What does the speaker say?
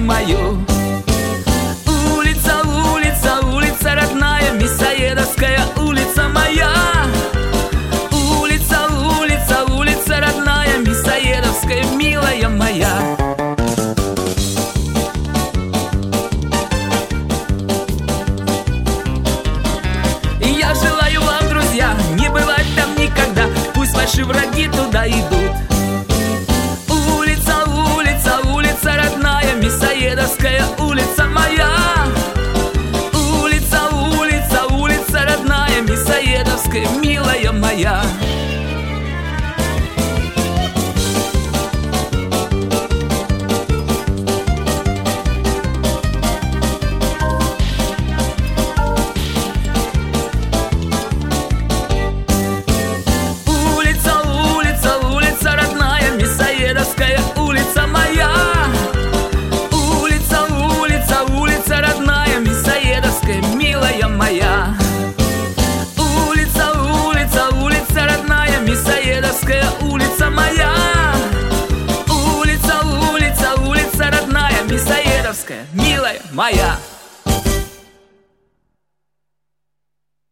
мою. Улица, улица, улица родная, Мясоедовская улица моя. Улица, улица, улица родная, Мясоедовская, милая моя. И я желаю вам, друзья, не бывать там никогда, пусть ваши враги туда идут. Улица, улица, улица родная, Мясоедовская улица моя. Улица, улица, улица родная, Мясоедовская, милая моя. Улица, улица, улица родная, Мясоедовская улица моя. Улица, улица, улица родная, Мясоедовская, милая моя. Улица, улица, улица родная, Мясоедовская улица моя. Улица, улица, улица родная, Мясоедовская, милая моя.